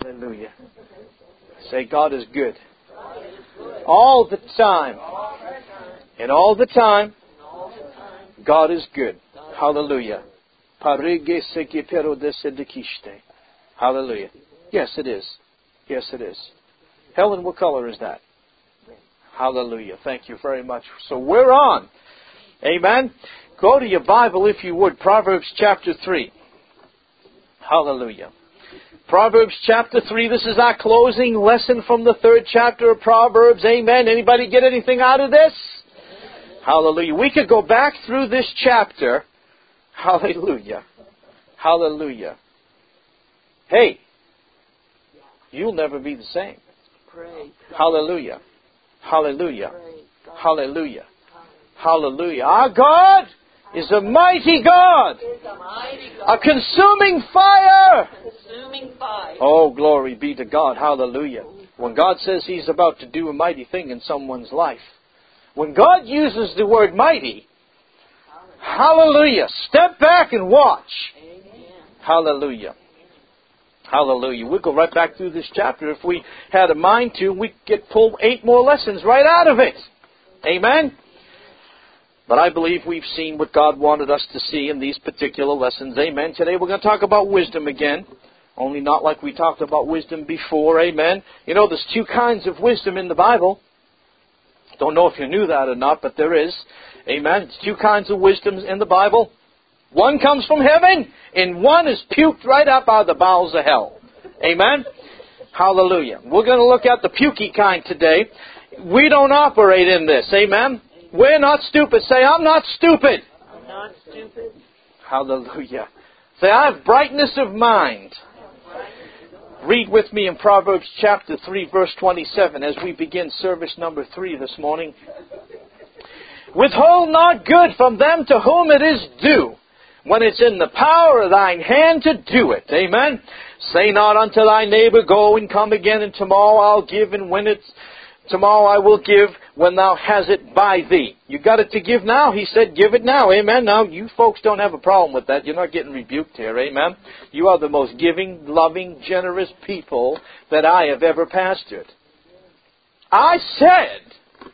Hallelujah. Say, God is good. All the time. And all the time, God is good. Hallelujah. Hallelujah. Yes, it is. Yes, it is. Helen, what color is that? Hallelujah. Thank you very much. So we're on. Amen. Go to your Bible, if you would. Proverbs chapter 3. Hallelujah. Proverbs chapter 3. This is our closing lesson from the 3rd chapter of Proverbs. Amen. Anybody get anything out of this? Hallelujah. We could go back through this chapter. Hallelujah. Hallelujah. Hey, you'll never be the same. Hallelujah. Hallelujah. Hallelujah. Hallelujah. Our God is a mighty God. A consuming fire. Oh, glory be to God. Hallelujah. When God says He's about to do a mighty thing in someone's life, when God uses the word mighty, hallelujah, step back and watch. Hallelujah. Hallelujah. We'll go right back through this chapter. If we had a mind to, we could pull 8 more lessons right out of it. Amen? But I believe we've seen what God wanted us to see in these particular lessons. Amen. Today we're going to talk about wisdom again. Only not like we talked about wisdom before. Amen. You know, there's 2 kinds of wisdom in the Bible. Don't know if you knew that or not, but there is. Amen. There's 2 kinds of wisdoms in the Bible. One comes from heaven, and one is puked right up out of the bowels of hell. Amen? Hallelujah. We're going to look at the pukey kind today. We don't operate in this. Amen? We're not stupid. Say, I'm not stupid. I'm not stupid. Hallelujah. Say, I have brightness of mind. Read with me in Proverbs chapter 3, verse 27, as we begin service number 3 this morning. Withhold not good from them to whom it is due, when it's in the power of thine hand to do it. Amen. Say not unto thy neighbor, go and come again, and tomorrow I'll give, and tomorrow I will give, when thou hast it by thee. You got it to give now. He said, give it now. Amen. Now, you folks don't have a problem with that. You're not getting rebuked here. Amen. You are the most giving, loving, generous people that I have ever pastored. I said,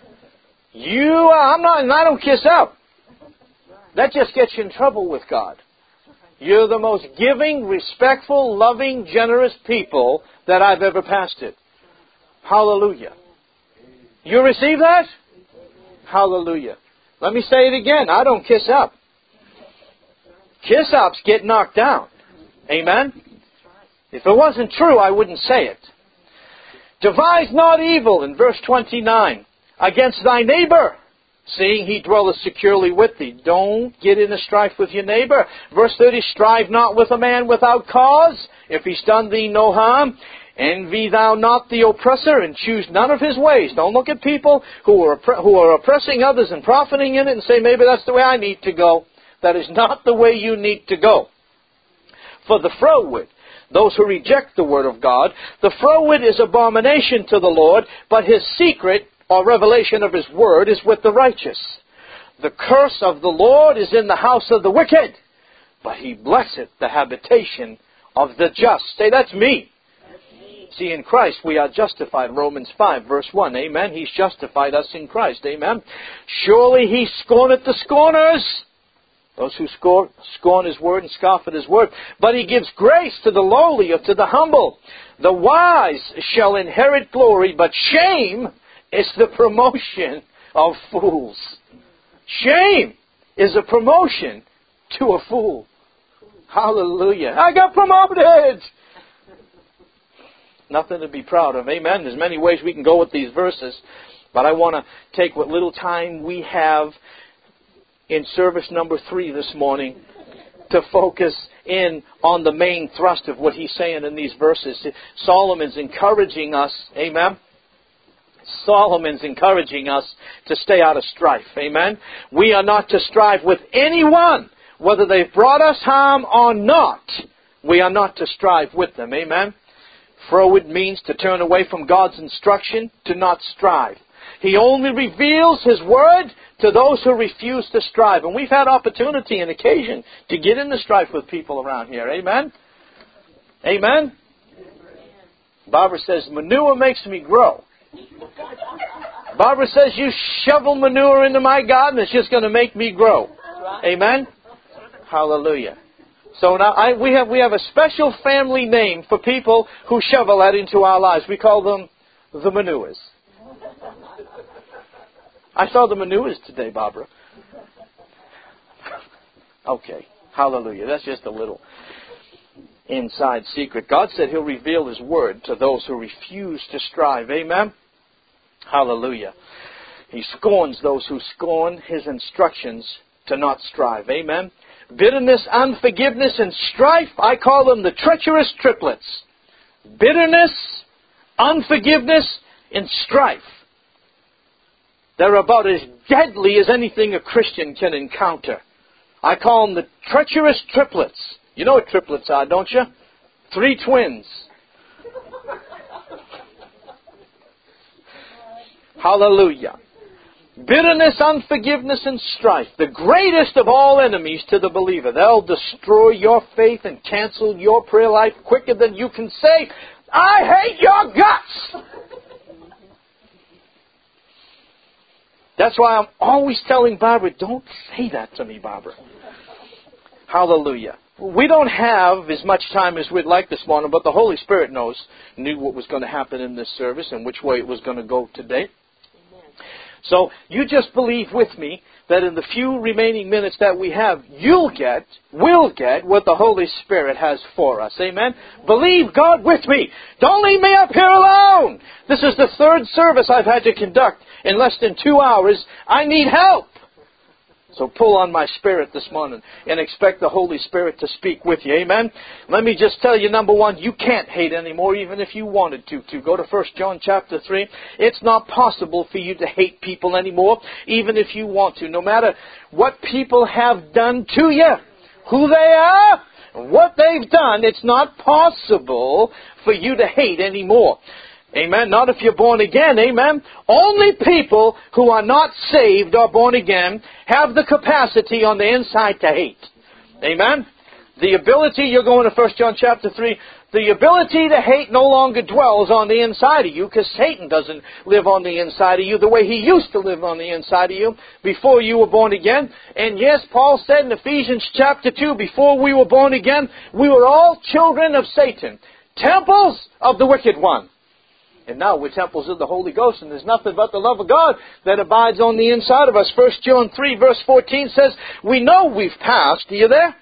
I don't kiss up. That just gets you in trouble with God. You're the most giving, respectful, loving, generous people that I've ever pastored. Hallelujah. You receive that? Hallelujah. Let me say it again. I don't kiss up. Kiss-ups get knocked down. Amen? If it wasn't true, I wouldn't say it. Devise not evil, in verse 29, against thy neighbor, seeing he dwelleth securely with thee. Don't get in a strife with your neighbor. Verse 30, strive not with a man without cause, if he's done thee no harm. Envy thou not the oppressor, and choose none of his ways. Don't look at people who are oppressing others and profiting in it and say, maybe that's the way I need to go. That is not the way you need to go. For the froward, those who reject the word of God, the froward is abomination to the Lord, but his secret or revelation of His word is with the righteous. The curse of the Lord is in the house of the wicked, but He blesseth the habitation of the just. Say, that's me. See, in Christ we are justified. Romans 5, verse 1. Amen. He's justified us in Christ. Amen. Surely He scorneth the scorners, those who scorn His word and scoff at His word. But He gives grace to the lowly or to the humble. The wise shall inherit glory, but shame is the promotion of fools. Shame is a promotion to a fool. Hallelujah. I got promoted. Nothing to be proud of. Amen. There's many ways we can go with these verses, but I want to take what little time we have in service number 3 this morning to focus in on the main thrust of what he's saying in these verses. Solomon's encouraging us. Amen. Solomon's encouraging us to stay out of strife. Amen. We are not to strive with anyone, whether they've brought us harm or not. We are not to strive with them. Amen. Froward means to turn away from God's instruction, to not strive. He only reveals His word to those who refuse to strive. And we've had opportunity and occasion to get into strife with people around here. Amen. Amen. Barbara says, manure makes me grow. Barbara says, you shovel manure into my garden, it's just going to make me grow. Amen? Hallelujah. So now we have a special family name for people who shovel that into our lives. We call them the manures. I saw the manures today, Barbara. Okay. Hallelujah. That's just a little inside secret. God said He'll reveal His Word to those who refuse to strive. Amen? Hallelujah. He scorns those who scorn His instructions to not strive. Amen? Bitterness, unforgiveness, and strife, I call them the treacherous triplets. Bitterness, unforgiveness, and strife. They're about as deadly as anything a Christian can encounter. I call them the treacherous triplets. You know what triplets are, don't you? 3 twins. Hallelujah. Bitterness, unforgiveness, and strife. The greatest of all enemies to the believer. They'll destroy your faith and cancel your prayer life quicker than you can say, I hate your guts. That's why I'm always telling Barbara, don't say that to me, Barbara. Hallelujah. We don't have as much time as we'd like this morning, but the Holy Spirit knew what was going to happen in this service and which way it was going to go today. So you just believe with me that in the few remaining minutes that we have, we'll get what the Holy Spirit has for us. Amen? Believe God with me. Don't leave me up here alone. This is the 3rd service I've had to conduct in less than 2 hours. I need help. So pull on my spirit this morning and expect the Holy Spirit to speak with you. Amen? Let me just tell you, number one, you can't hate anymore even if you wanted to. Go to 1 John chapter 3. It's not possible for you to hate people anymore even if you want to. No matter what people have done to you, who they are, what they've done, it's not possible for you to hate anymore. Amen. Not if you're born again. Amen. Only people who are not saved or born again have the capacity on the inside to hate. Amen. The ability, you're going to 1 John chapter 3, the ability to hate no longer dwells on the inside of you because Satan doesn't live on the inside of you the way he used to live on the inside of you before you were born again. And yes, Paul said in Ephesians chapter 2, before we were born again, we were all children of Satan, temples of the wicked one. And now we're temples of the Holy Ghost, and there's nothing but the love of God that abides on the inside of us. 1 John 3 verse 14 says, we know we've passed. Are you there?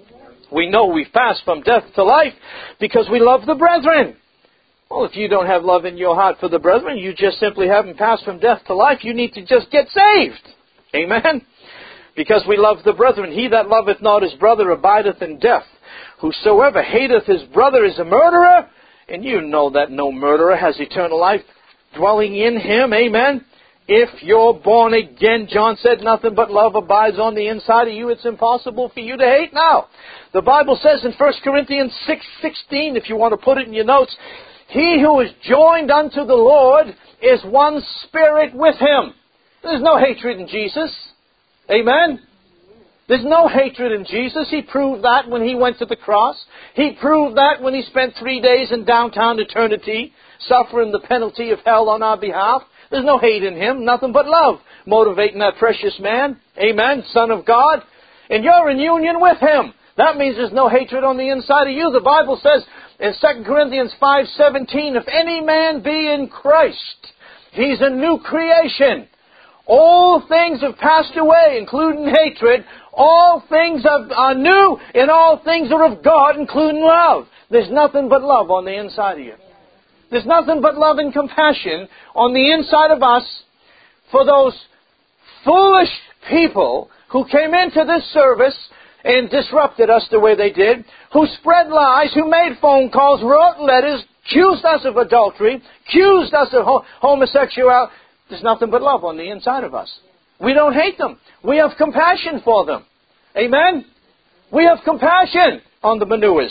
We know we've passed from death to life because we love the brethren. Well, if you don't have love in your heart for the brethren, you just simply haven't passed from death to life. You need to just get saved. Amen? Because we love the brethren. He that loveth not his brother abideth in death. Whosoever hateth his brother is a murderer. And you know that no murderer has eternal life dwelling in him. Amen? If you're born again, John said, nothing but love abides on the inside of you. It's impossible for you to hate now. The Bible says in 1 Corinthians 6:16, if you want to put it in your notes, he who is joined unto the Lord is one spirit with Him. There's no hatred in Jesus. Amen? There's no hatred in Jesus. He proved that when He went to the cross. He proved that when He spent 3 days in downtown eternity, suffering the penalty of hell on our behalf. There's no hate in Him, nothing but love motivating that precious man. Amen, Son of God. And you're in union with Him. That means there's no hatred on the inside of you. The Bible says in 2 Corinthians 5:17, if any man be in Christ, he's a new creation. All things have passed away, including hatred. All things are new, and all things are of God, including love. There's nothing but love on the inside of you. There's nothing but love and compassion on the inside of us for those foolish people who came into this service and disrupted us the way they did, who spread lies, who made phone calls, wrote letters, accused us of adultery, accused us of homosexuality. There's nothing but love on the inside of us. We don't hate them. We have compassion for them. Amen? We have compassion on the manures.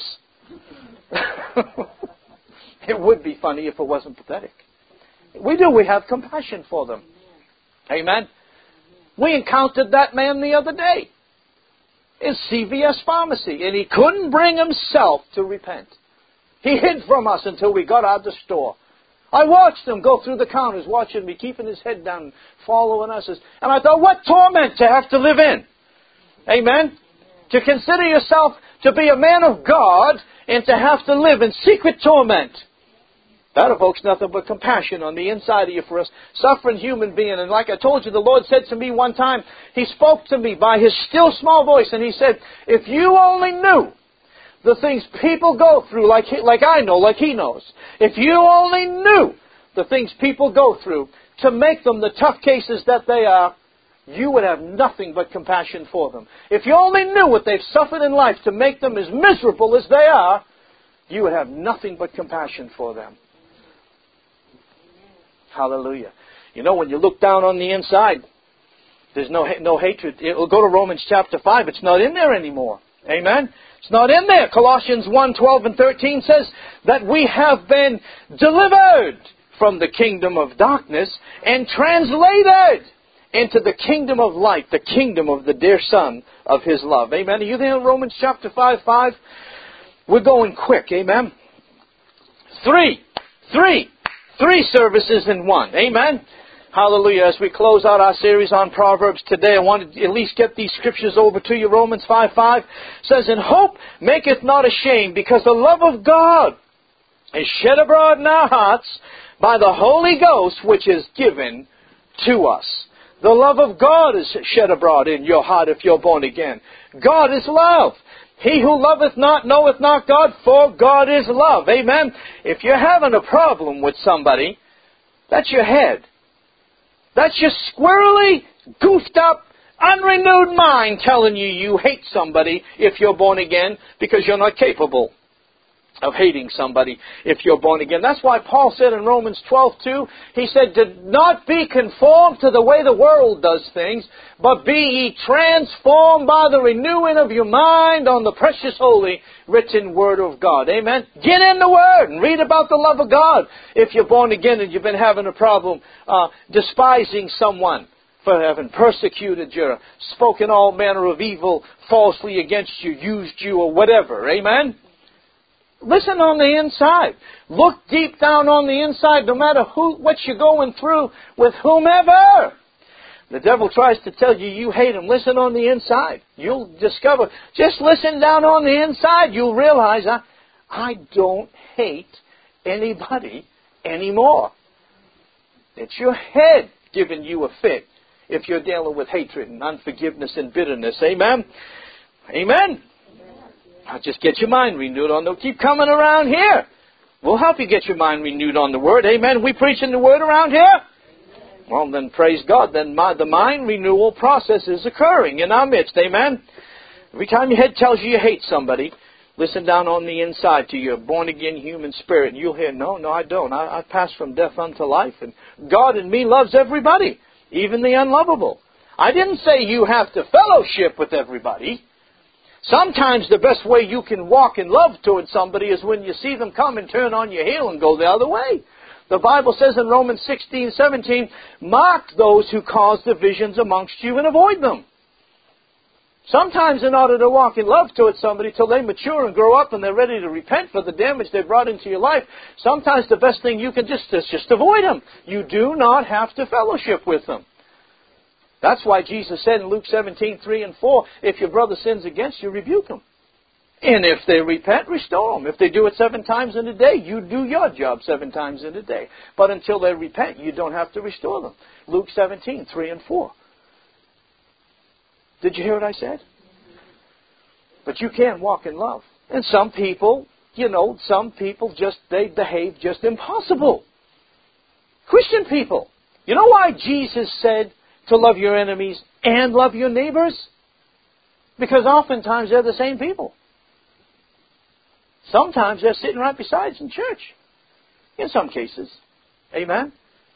It would be funny if it wasn't pathetic. We do. We have compassion for them. Amen? We encountered that man the other day in CVS Pharmacy, and he couldn't bring himself to repent. He hid from us until we got out the store. I watched him go through the counters, watching me, keeping his head down, following us. And I thought, what torment to have to live in. Amen? To consider yourself to be a man of God and to have to live in secret torment. That evokes nothing but compassion on the inside of you for a suffering human being. And like I told you, the Lord said to me one time, He spoke to me by His still small voice, and He said, if you only knew the things people go through like I know, like He knows. If you only knew the things people go through to make them the tough cases that they are, you would have nothing but compassion for them. If you only knew what they've suffered in life to make them as miserable as they are, you would have nothing but compassion for them. Hallelujah. You know, when you look down on the inside, there's no hatred. It'll go to Romans chapter 5. It's not in there anymore. Amen? It's not in there. Colossians 1:12 and 13 says that we have been delivered from the kingdom of darkness and translated into the kingdom of light, the kingdom of the dear Son of His love. Amen? Are you there in Romans chapter 5:5? We're going quick. Amen? Three services in one. Amen? Hallelujah. As we close out our series on Proverbs today, I want to at least get these scriptures over to you. Romans 5:5 says, and hope maketh not ashamed, because the love of God is shed abroad in our hearts by the Holy Ghost, which is given to us. The love of God is shed abroad in your heart if you're born again. God is love. He who loveth not knoweth not God, for God is love. Amen? If you're having a problem with somebody, that's your head. That's your squirrely, goofed up, unrenewed mind telling you you hate somebody if you're born again, because you're not capable of hating somebody if you're born again. That's why Paul said in Romans 12:2, he said, do not be conformed to the way the world does things, but be ye transformed by the renewing of your mind on the precious, holy, written Word of God. Amen? Get in the Word and read about the love of God if you're born again and you've been having a problem despising someone for having persecuted you, spoken all manner of evil falsely against you, used you, or whatever. Amen? Listen on the inside. Look deep down on the inside, no matter what you're going through with whomever. The devil tries to tell you you hate him. Listen on the inside. You'll discover, just listen down on the inside, you'll realize I don't hate anybody anymore. It's your head giving you a fit if you're dealing with hatred and unforgiveness and bitterness. Amen? Amen? I'll just get your mind renewed on the... Keep coming around here. We'll help you get your mind renewed on the Word. Amen. We preaching the Word around here? Well, then praise God. Then the mind renewal process is occurring in our midst. Amen. Every time your head tells you you hate somebody, listen down on the inside to your born-again human spirit, and you'll hear, no, I don't. I pass from death unto life, and God in me loves everybody, even the unlovable. I didn't say you have to fellowship with everybody. Sometimes the best way you can walk in love towards somebody is when you see them come and turn on your heel and go the other way. The Bible says in Romans 16:17, mark those who cause divisions amongst you and avoid them. Sometimes in order to walk in love towards somebody till they mature and grow up and they're ready to repent for the damage they brought into your life, sometimes the best thing you can just avoid them. You do not have to fellowship with them. That's why Jesus said in Luke 17:3 and 4, if your brother sins against you, rebuke him. And if they repent, restore them. If they do it 7 times in a day, you do your job 7 times in a day. But until they repent, you don't have to restore them. Luke 17:3 and 4. Did you hear what I said? But you can walk in love. And some people, they behave just impossible. Christian people. You know why Jesus said to love your enemies and love your neighbors? Because oftentimes they're the same people. Sometimes they're sitting right beside us in church. In some cases. Amen?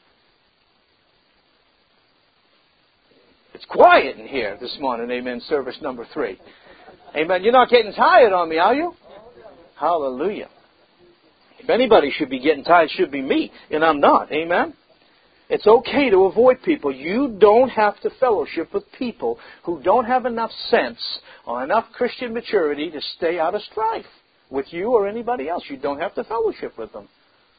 It's quiet in here this morning. Amen. Service number 3. Amen. You're not getting tired on me, are you? Hallelujah. If anybody should be getting tired, it should be me. And I'm not. Amen. It's okay to avoid people. You don't have to fellowship with people who don't have enough sense or enough Christian maturity to stay out of strife. with you or anybody else. You don't have to fellowship with them.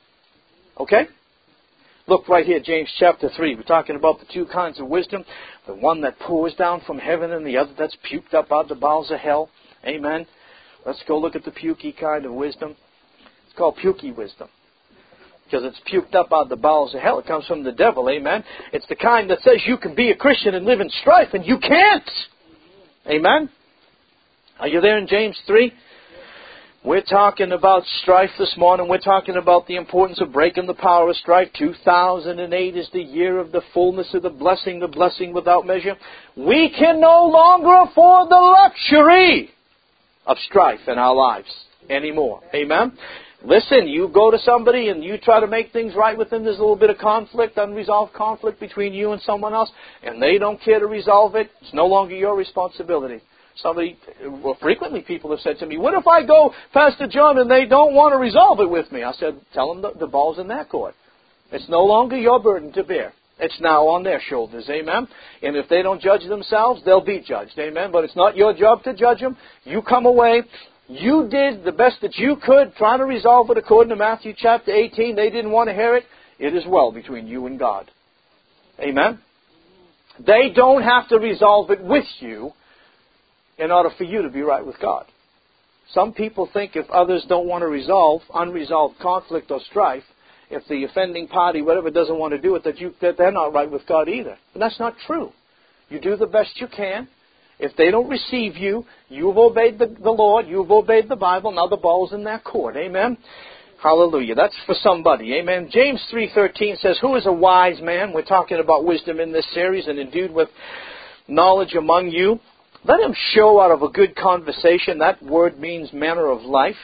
Okay? Look right here, James chapter 3. We're talking about the two kinds of wisdom. The one that pours down from heaven and the other that's puked up out of the bowels of hell. Amen? Let's go look at the pukey kind of wisdom. It's called pukey wisdom. Because it's puked up out of the bowels of hell. It comes from the devil. Amen? It's the kind that says you can be a Christian and live in strife, and you can't. Amen? Are you there in James 3? We're talking about strife this morning. We're talking about the importance of breaking the power of strife. 2008 is the year of the fullness of the blessing without measure. We can no longer afford the luxury of strife in our lives anymore. Amen? Listen, you go to somebody and you try to make things right with them. There's a little bit of conflict, unresolved conflict between you and someone else, and they don't care to resolve it. It's no longer your responsibility. Frequently people have said to me, what if I go, Pastor John, and they don't want to resolve it with me? I said, tell them the ball's in their court. It's no longer your burden to bear. It's now on their shoulders. Amen? And if they don't judge themselves, they'll be judged. Amen? But it's not your job to judge them. You come away. You did the best that you could, trying to resolve it according to Matthew chapter 18. They didn't want to hear it. It is well between you and God. Amen? They don't have to resolve it with you in order for you to be right with God. Some people think if others don't want to resolve unresolved conflict or strife, if the offending party, whatever, doesn't want to do it, that they're not right with God either. And that's not true. You do the best you can. If they don't receive you, you've obeyed the Lord, you've obeyed the Bible, now the ball's in their court. Amen? Hallelujah. That's for somebody. Amen. James 3:13 says, who is a wise man? We're talking about wisdom in this series, and endued with knowledge among you. Let him show out of a good conversation. That word means manner of life.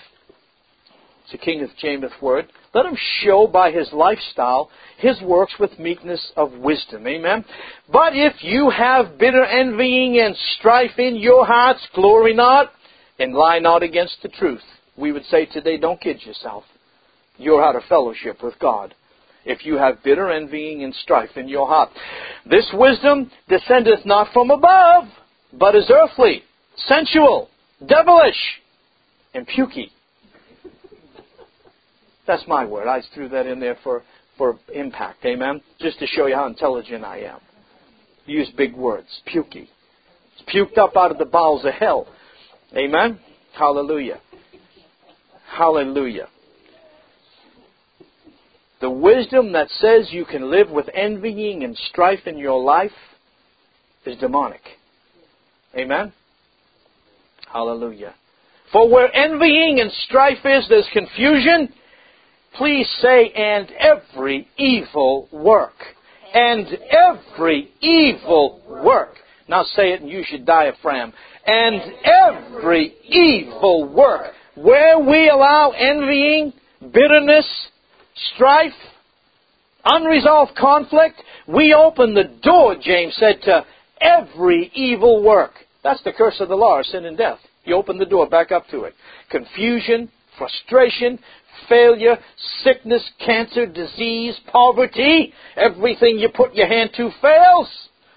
It's a King James word. Let him show by his lifestyle his works with meekness of wisdom. Amen. But if you have bitter envying and strife in your hearts, glory not and lie not against the truth. We would say today, don't kid yourself. You're out of fellowship with God if you have bitter envying and strife in your heart. This wisdom descendeth not from above, but is earthly, sensual, devilish, and pukey. That's my word. I threw that in there for impact. Amen? Just to show you how intelligent I am. Use big words. Pukey. It's puked up out of the bowels of hell. Amen? Hallelujah. Hallelujah. The wisdom that says you can live with envying and strife in your life is demonic. Amen? Hallelujah. For where envying and strife is, there's confusion. Please say, and every evil work. And every evil work. Now say it and use your diaphragm. And every evil work. Where we allow envying, bitterness, strife, unresolved conflict, we open the door, James said, to every evil work. That's the curse of the law, sin and death. You open the door, back up to it. Confusion, frustration, failure, sickness, cancer, disease, poverty. Everything you put your hand to fails.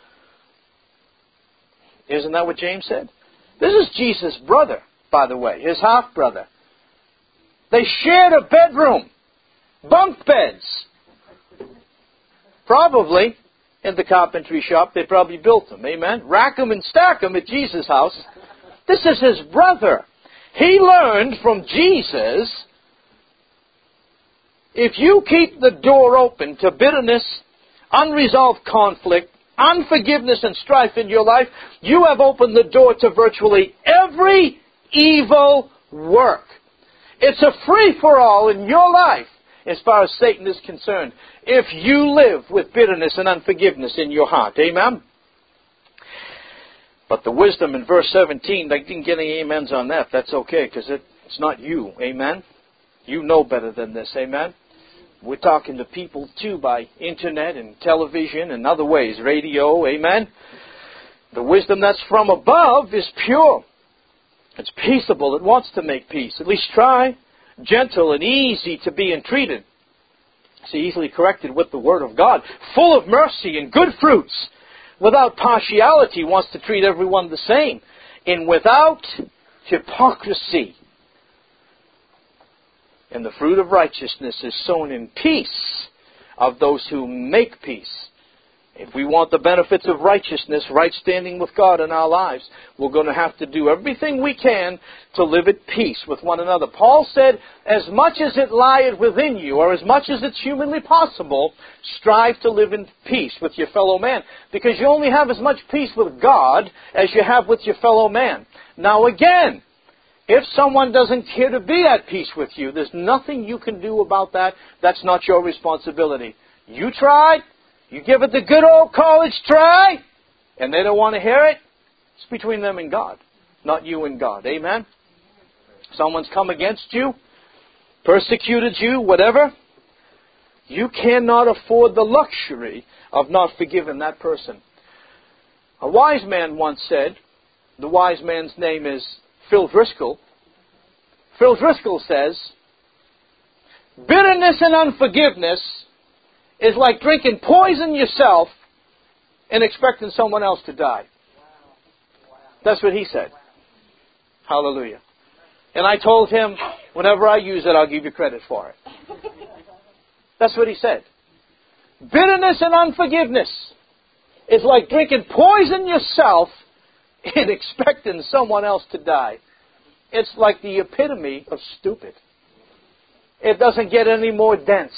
Isn't that what James said? This is Jesus' brother, by the way, his half-brother. They shared a bedroom, bunk beds. Probably in the carpentry shop, they probably built them. Amen? Rack them and stack them at Jesus' house. This is his brother. He learned from Jesus, if you keep the door open to bitterness, unresolved conflict, unforgiveness and strife in your life, you have opened the door to virtually every evil work. It's a free-for-all in your life as far as Satan is concerned, if you live with bitterness and unforgiveness in your heart. Amen? But the wisdom in verse 17, I didn't get any amens on that. That's okay, because it's not you. Amen? You know better than this. Amen? We're talking to people, too, by internet and television and other ways. Radio. Amen? The wisdom that's from above is pure. It's peaceable. It wants to make peace. At least try. Gentle and easy to be entreated. It's easily corrected with the Word of God. Full of mercy and good fruits. Without partiality, wants to treat everyone the same. And without hypocrisy. And the fruit of righteousness is sown in peace of those who make peace. If we want the benefits of righteousness, right standing with God in our lives, we're going to have to do everything we can to live at peace with one another. Paul said, as much as it lieth within you, or as much as it's humanly possible, strive to live in peace with your fellow man. Because you only have as much peace with God as you have with your fellow man. Now again, if someone doesn't care to be at peace with you, there's nothing you can do about that. That's not your responsibility. You tried. You give it the good old college try, and they don't want to hear it. It's between them and God, not you and God. Amen? Someone's come against you, persecuted you, whatever. You cannot afford the luxury of not forgiving that person. A wise man once said, the wise man's name is Phil Driscoll. Phil Driscoll says, bitterness and unforgiveness is like drinking poison yourself and expecting someone else to die. That's what he said. Hallelujah. And I told him, whenever I use it, I'll give you credit for it. That's what he said. Bitterness and unforgiveness is like drinking poison yourself and expecting someone else to die. It's like the epitome of stupid. It doesn't get any more dense.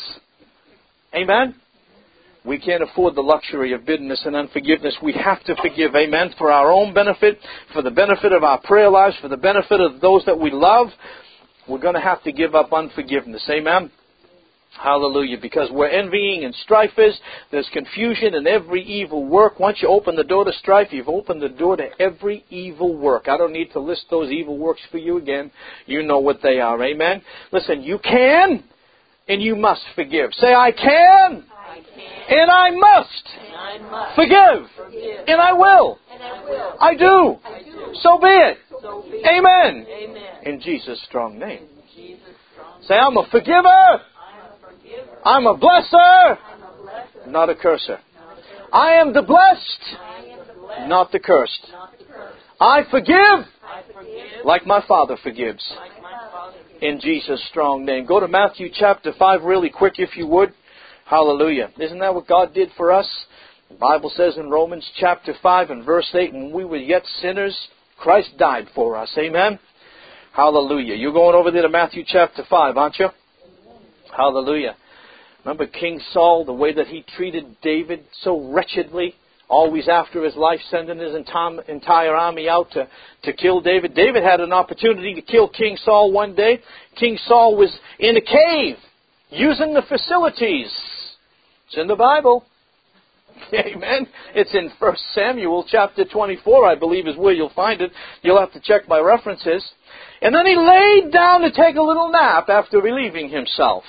Amen? We can't afford the luxury of bitterness and unforgiveness. We have to forgive. Amen? For our own benefit, for the benefit of our prayer lives, for the benefit of those that we love, we're going to have to give up unforgiveness. Amen? Hallelujah. Because where envying and strife is, there's confusion in every evil work. Once you open the door to strife, you've opened the door to every evil work. I don't need to list those evil works for you again. You know what they are. Amen? Listen, you can and you must forgive. Say, I can, and I must, forgive, and I will. I do. So be it. Amen. In Jesus' strong name. Say, I'm a forgiver. I'm a blesser, not a curser. I am the blessed, not the cursed. I forgive like my Father forgives. In Jesus' strong name. Go to Matthew chapter 5 really quick if you would. Hallelujah. Isn't that what God did for us? The Bible says in Romans chapter 5 and verse 8, when we were yet sinners, Christ died for us. Amen? Hallelujah. You're going over there to Matthew chapter 5, aren't you? Hallelujah. Remember King Saul, the way that he treated David so wretchedly, always after his life, sending his entire army out to kill David. David had an opportunity to kill King Saul one day. King Saul was in a cave, using the facilities. It's in the Bible. Amen. It's in 1 Samuel chapter 24, I believe, is where you'll find it. You'll have to check my references. And then he laid down to take a little nap after relieving himself.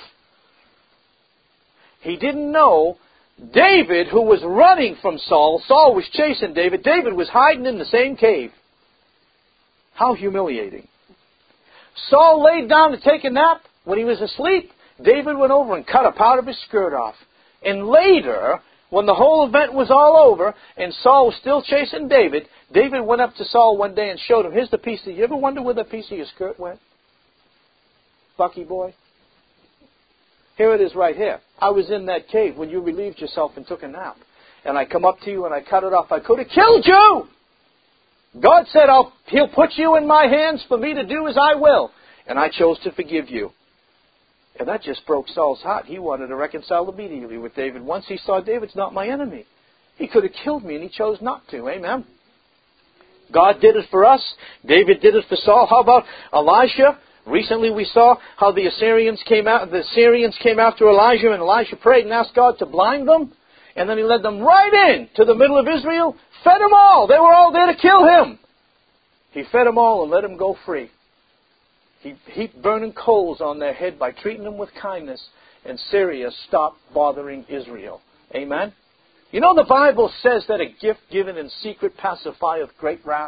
He didn't know David, who was running from Saul, Saul was chasing David, David was hiding in the same cave. How humiliating. Saul laid down to take a nap. When he was asleep, David went over and cut a part of his skirt off. And later, when the whole event was all over and Saul was still chasing David, David went up to Saul one day and showed him, here's the piece. You ever wonder where the piece of your skirt went? Bucky boy? Here it is right here. I was in that cave when you relieved yourself and took a nap. And I come up to you and I cut it off. I could have killed you! God said, He'll put you in my hands for me to do as I will. And I chose to forgive you. And that just broke Saul's heart. He wanted to reconcile immediately with David. Once he saw David's not my enemy. He could have killed me and he chose not to. Amen. God did it for us. David did it for Saul. How about Elijah? Recently we saw how the Syrians came after Elijah, and Elijah prayed and asked God to blind them. And then he led them right in to the middle of Israel, fed them all. They were all there to kill him. He fed them all and let them go free. He heaped burning coals on their head by treating them with kindness, and Syria stopped bothering Israel. Amen? You know the Bible says that a gift given in secret pacifieth great wrath.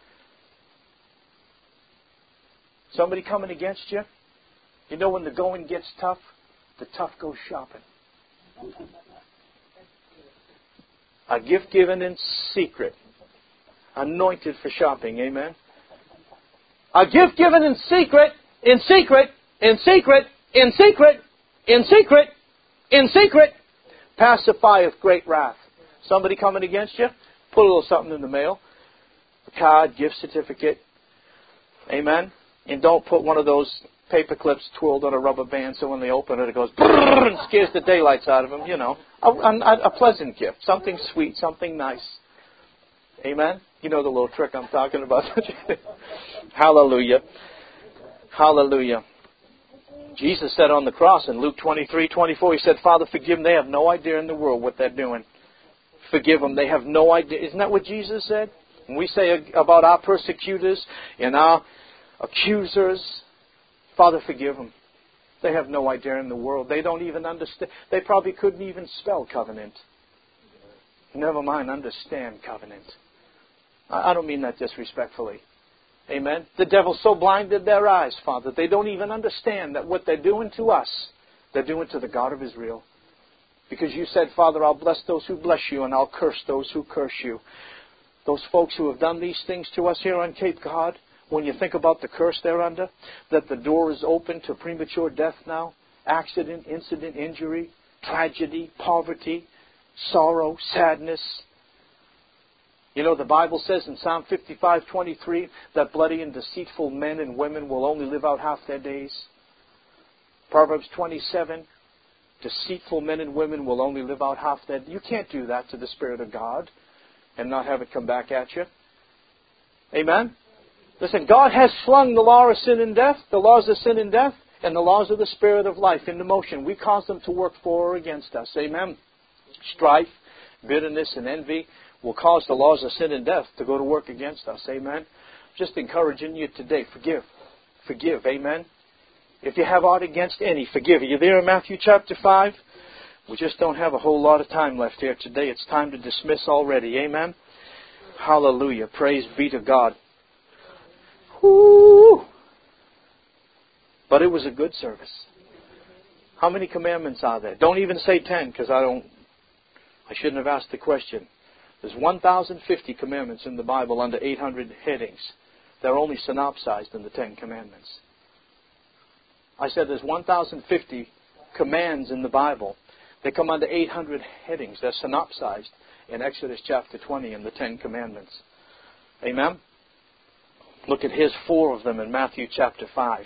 Somebody coming against you, you know when the going gets tough, the tough go shopping. A gift given in secret, anointed for shopping, amen? A gift given in secret, in secret, in secret, in secret, pacifieth great wrath. Somebody coming against you, put a little something in the mail. A card, gift certificate. Amen? And don't put one of those paper clips twirled on a rubber band so when they open it, it goes brrr and scares the daylights out of them. You know, a pleasant gift. Something sweet, something nice. Amen? You know the little trick I'm talking about. Hallelujah. Hallelujah. Jesus said on the cross in Luke 23:24, He said, Father, forgive them. They have no idea in the world what they're doing. Forgive them. They have no idea. Isn't that what Jesus said? When we say about our persecutors and our accusers, Father, forgive them. They have no idea in the world. They don't even understand. They probably couldn't even spell covenant. Never mind understand covenant. I don't mean that disrespectfully. Amen. The devil so blinded their eyes, Father, they don't even understand that what they're doing to us, they're doing to the God of Israel. Because you said, Father, I'll bless those who bless you and I'll curse those who curse you. Those folks who have done these things to us here on Cape Cod, when you think about the curse they're under, that the door is open to premature death now, accident, incident, injury, tragedy, poverty, sorrow, sadness. You know, the Bible says in Psalm 55:23 that bloody and deceitful men and women will only live out half their days. Proverbs 27, deceitful men and women will only live out half their days. You can't do that to the Spirit of God and not have it come back at you. Amen? Listen, God has flung the law of sin and death, the laws of sin and death, and the laws of the Spirit of life into motion. We cause them to work for or against us. Amen? Strife, bitterness, and envy will cause the laws of sin and death to go to work against us. Amen? Just encouraging you today, forgive. Forgive. Amen? If you have aught against any, forgive. Are you there in Matthew chapter 5? We just don't have a whole lot of time left here today. It's time to dismiss already. Amen? Hallelujah. Praise be to God. Whoo! But it was a good service. How many commandments are there? Don't even say 10, because I shouldn't have asked the question. There's 1,050 commandments in the Bible under 800 headings. They're only synopsized in the 10 commandments. I said there's 1,050 commands in the Bible. They come under 800 headings. They're synopsized in Exodus chapter 20 in the 10 commandments. Amen? Look at here's 4 of them in Matthew chapter 5.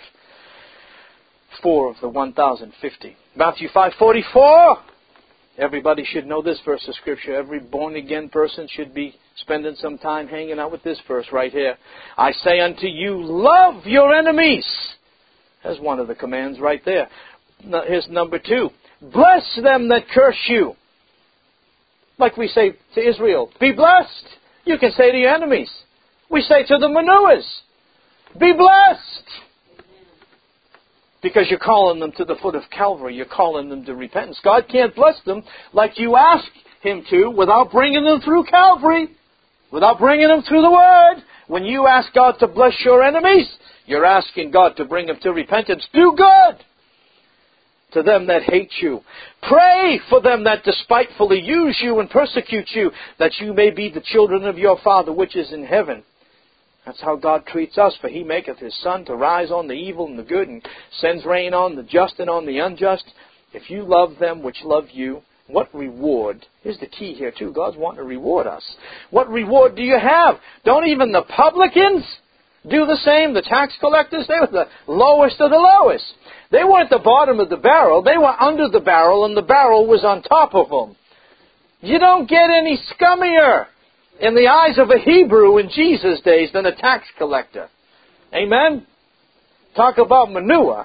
4 of the 1,050. Matthew 5:44. Everybody should know this verse of Scripture. Every born-again person should be spending some time hanging out with this verse right here. I say unto you, love your enemies. There's one of the commands right there. Here's number 2. Bless them that curse you. Like we say to Israel, be blessed. You can say to your enemies. We say to the Manuas, be blessed. Because you're calling them to the foot of Calvary. You're calling them to repentance. God can't bless them like you ask Him to without bringing them through Calvary. Without bringing them through the Word. When you ask God to bless your enemies, you're asking God to bring them to repentance. Do good to them that hate you. Pray for them that despitefully use you and persecute you, that you may be the children of your Father which is in heaven. That's how God treats us, for He maketh His sun to rise on the evil and the good, and sends rain on the just and on the unjust. If you love them which love you, what reward? Here's the key here too. God's wanting to reward us. What reward do you have? Don't even the publicans do the same? The tax collectors, they were the lowest of the lowest. They weren't the bottom of the barrel. They were under the barrel, and the barrel was on top of them. You don't get any scummier in the eyes of a Hebrew in Jesus' days than a tax collector. Amen? Talk about manure.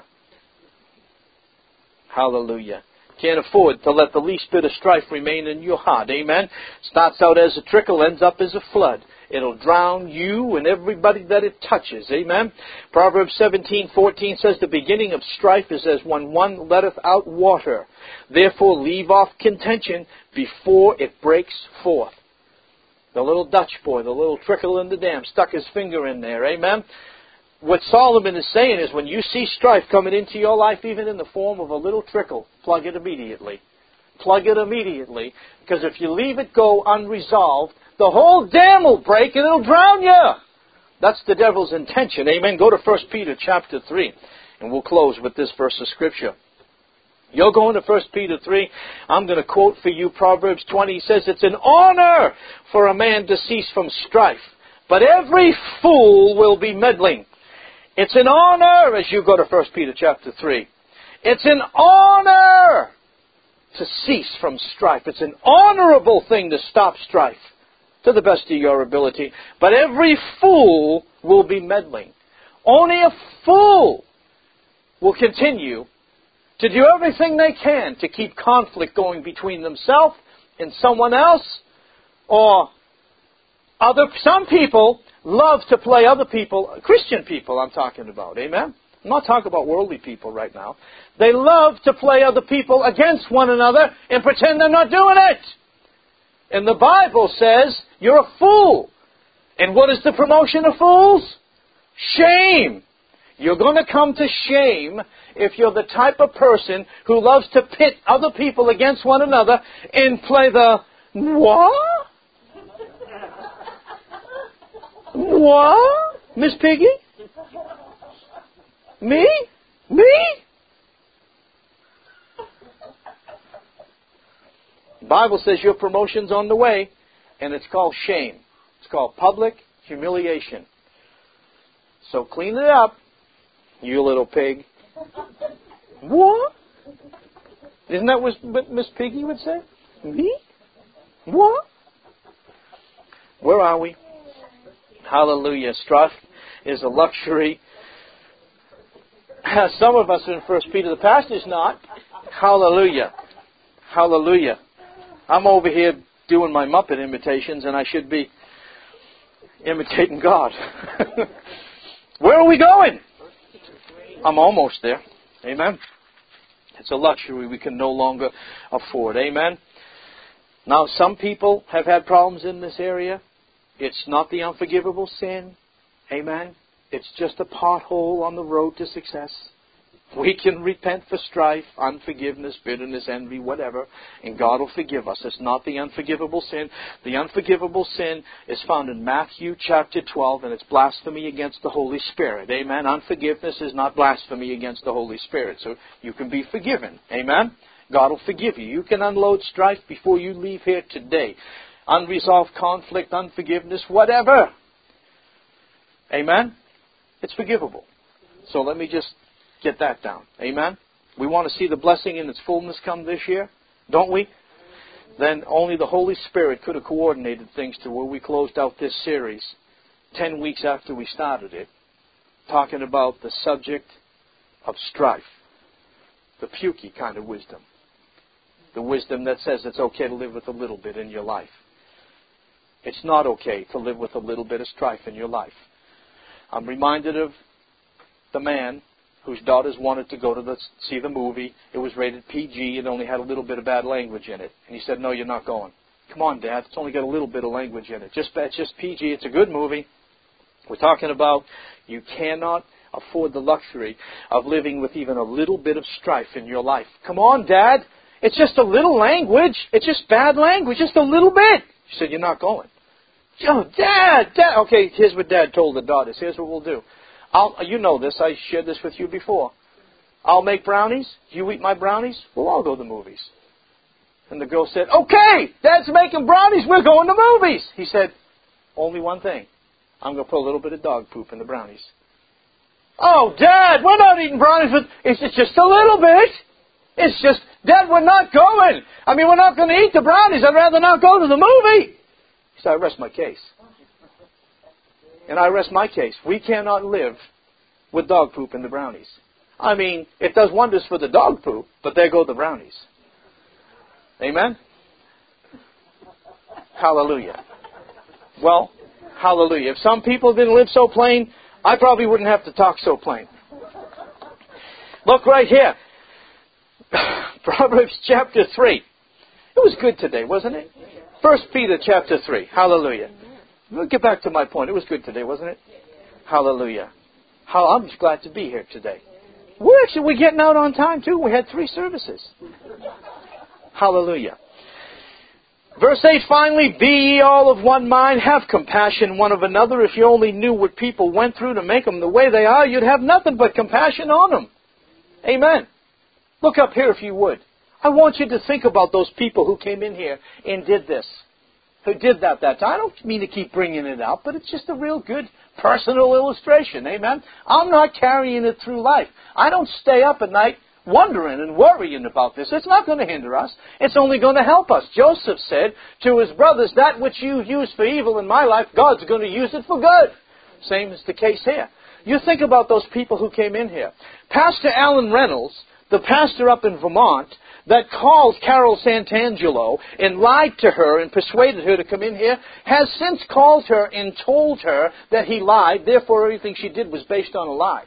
Hallelujah. Can't afford to let the least bit of strife remain in your heart. Amen? Starts out as a trickle, ends up as a flood. It'll drown you and everybody that it touches. Amen? Proverbs 17:14 says, the beginning of strife is as when one letteth out water. Therefore leave off contention before it breaks forth. The little Dutch boy, the little trickle in the dam, stuck his finger in there. Amen? What Solomon is saying is when you see strife coming into your life, even in the form of a little trickle, plug it immediately. Plug it immediately. Because if you leave it go unresolved, the whole dam will break and it'll drown you. That's the devil's intention. Amen? Go to 1 Peter chapter 3. And we'll close with this verse of Scripture. You're going to 1 Peter 3. I'm going to quote for you Proverbs 20. He says, it's an honor for a man to cease from strife, but every fool will be meddling. It's an honor, as you go to 1 Peter chapter 3. It's an honor to cease from strife. It's an honorable thing to stop strife to the best of your ability. But every fool will be meddling. Only a fool will continue to do everything they can to keep conflict going between themselves and someone else, or some people love to play other people, Christian people I'm talking about, amen? I'm not talking about worldly people right now. They love to play other people against one another and pretend they're not doing it. And the Bible says you're a fool. And what is the promotion of fools? Shame. You're going to come to shame if you're the type of person who loves to pit other people against one another and play the what? What? Miss Piggy? Me? The Bible says your promotion's on the way, and it's called shame. It's called public humiliation. So clean it up, you little pig. What? Isn't that what Miss Piggy would say? Me? What? Where are we? Hallelujah. Strife is a luxury. Some of us in 1 Peter, the pastor's not. Hallelujah. Hallelujah. I'm over here doing my Muppet imitations, and I should be imitating God. Where are we going? I'm almost there. Amen. It's a luxury we can no longer afford. Amen. Now, some people have had problems in this area. It's not the unforgivable sin. Amen. It's just a pothole on the road to success. We can repent for strife, unforgiveness, bitterness, envy, whatever, and God will forgive us. It's not the unforgivable sin. The unforgivable sin is found in Matthew chapter 12, and it's blasphemy against the Holy Spirit. Amen. Unforgiveness is not blasphemy against the Holy Spirit. So you can be forgiven. Amen. God will forgive you. You can unload strife before you leave here today. Unresolved conflict, unforgiveness, whatever. Amen. It's forgivable. So let me just get that down. Amen? We want to see the blessing in its fullness come this year, don't we? Then only the Holy Spirit could have coordinated things to where we closed out this series 10 weeks after we started it, talking about the subject of strife. The pukey kind of wisdom. The wisdom that says it's okay to live with a little bit in your life. It's not okay to live with a little bit of strife in your life. I'm reminded of the man whose daughters wanted to go to see the movie. It was rated PG. It only had a little bit of bad language in it. And he said, no, you're not going. Come on, Dad. It's only got a little bit of language in it. It's just PG. It's a good movie. We're talking about you cannot afford the luxury of living with even a little bit of strife in your life. Come on, Dad. It's just a little language. It's just bad language. Just a little bit. She said, you're not going. Oh, Dad. Okay, here's what Dad told the daughters. Here's what we'll do. You know this. I shared this with you before. I'll make brownies. You eat my brownies. We'll all go to the movies. And the girl said, okay, Dad's making brownies. We're going to movies. He said, only one thing. I'm going to put a little bit of dog poop in the brownies. Oh, Dad, we're not eating brownies. It's just a little bit. It's just, Dad, we're not going. We're not going to eat the brownies. I'd rather not go to the movie. He said, I rest my case. And I rest my case. We cannot live with dog poop in the brownies. It does wonders for the dog poop, but there go the brownies. Amen? Hallelujah. Well, hallelujah. If some people didn't live so plain, I probably wouldn't have to talk so plain. Look right here. Proverbs chapter 3. It was good today, wasn't it? 1 Peter chapter 3. Hallelujah. We'll get back to my point. It was good today, wasn't it? Hallelujah. I'm just glad to be here today. We're getting out on time too. We had 3 services. Hallelujah. Verse 8, finally, be ye all of one mind, have compassion one of another. If you only knew what people went through to make them the way they are, you'd have nothing but compassion on them. Amen. Look up here if you would. I want you to think about those people who came in here and did this. Who did that time. I don't mean to keep bringing it up, but it's just a real good personal illustration. Amen. I'm not carrying it through life. I don't stay up at night wondering and worrying about this. It's not going to hinder us. It's only going to help us. Joseph said to his brothers, that which you use for evil in my life, God's going to use it for good. Same is the case here. You think about those people who came in here. Pastor Alan Reynolds, the pastor up in Vermont, that called Carol Santangelo and lied to her and persuaded her to come in here, has since called her and told her that he lied. Therefore, everything she did was based on a lie.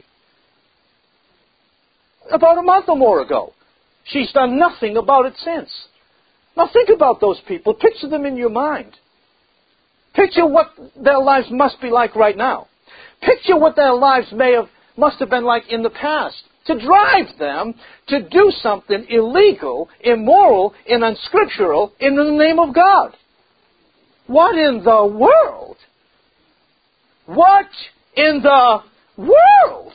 About a month or more ago. She's done nothing about it since. Now think about those people. Picture them in your mind. Picture what their lives must be like right now. Picture what their lives must have been like in the past. To drive them to do something illegal, immoral, and unscriptural in the name of God. What in the world? What in the world?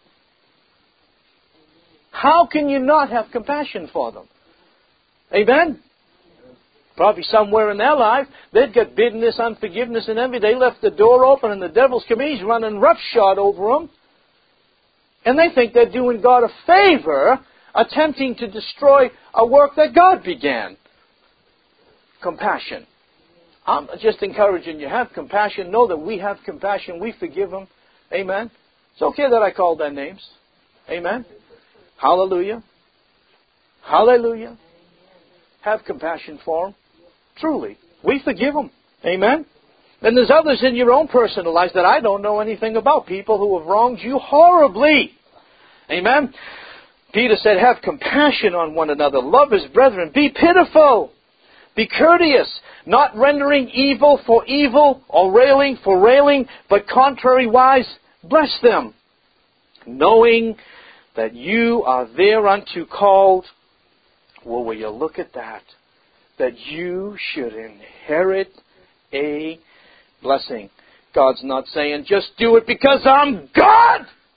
How can you not have compassion for them? Amen? Probably somewhere in their life, they've got bitterness, unforgiveness, and envy. They left the door open and the devil's come in. He's running roughshod over them. And they think they're doing God a favor, attempting to destroy a work that God began. Compassion. I'm just encouraging you, have compassion. Know that we have compassion. We forgive them. Amen. It's okay that I called their names. Amen. Hallelujah. Hallelujah. Have compassion for them. Truly. We forgive them. Amen. Then there's others in your own personal lives that I don't know anything about. People who have wronged you horribly. Amen. Peter said, have compassion on one another. Love his brethren. Be pitiful. Be courteous. Not rendering evil for evil or railing for railing, but contrariwise, bless them. Knowing that you are thereunto called. Well, will you look at that? That you should inherit a blessing. God's not saying, just do it because I'm God.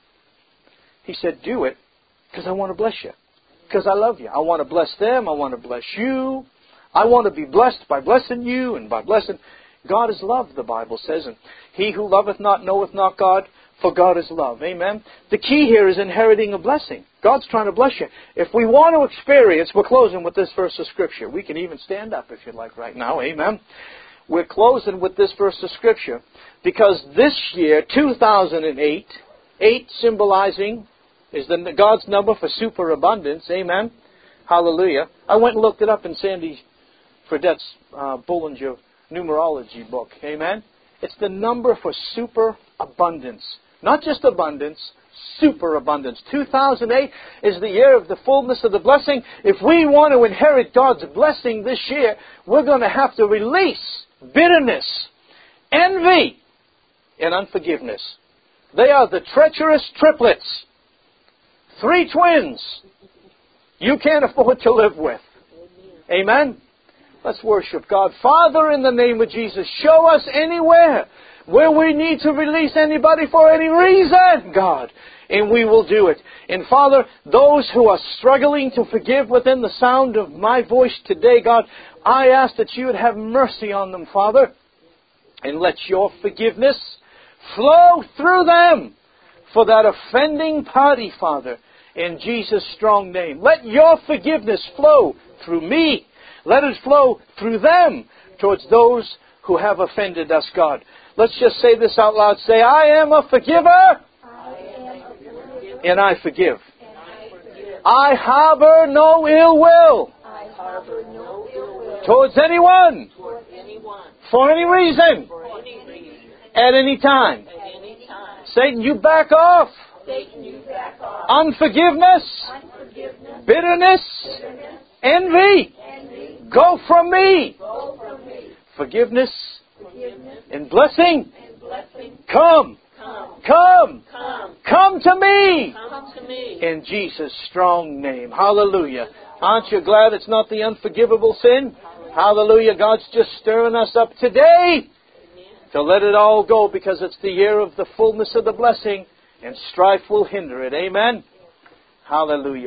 He said, do it because I want to bless you. Because I love you. I want to bless them. I want to bless you. I want to be blessed by blessing you and by blessing. God is love, the Bible says. And he who loveth not knoweth not God, for God is love. Amen. The key here is inheriting a blessing. God's trying to bless you. If we want to experience, we're closing with this verse of Scripture. We can even stand up if you'd like right now. Amen. We're closing with this verse of Scripture because this year, 2008, 8 symbolizing is God's number for superabundance. Amen. Hallelujah. I went and looked it up in Sandy Fredette's Bollinger numerology book. Amen. It's the number for superabundance. Not just abundance, superabundance. 2008 is the year of the fullness of the blessing. If we want to inherit God's blessing this year, we're going to have to release bitterness, envy, and unforgiveness. They are the treacherous triplets. 3 twins you can't afford to live with. Amen? Let's worship God. Father, in the name of Jesus, show us anywhere where we need to release anybody for any reason, God, and we will do it. And Father, those who are struggling to forgive within the sound of my voice today, God, I ask that you would have mercy on them, Father, and let your forgiveness flow through them for that offending party, Father, in Jesus' strong name. Let your forgiveness flow through me. Let it flow through them towards those who have offended us, God. Let's just say this out loud. Say, I am a forgiver, and I forgive. I harbor no ill will towards anyone, for any reason, at any time. Satan, you back off. Unforgiveness, bitterness, envy, go from me. Forgiveness and blessing, come to me. In Jesus' strong name. Hallelujah. Aren't you glad it's not the unforgivable sin? Hallelujah. God's just stirring us up today to let it all go because it's the year of the fullness of the blessing and strife will hinder it. Amen. Hallelujah.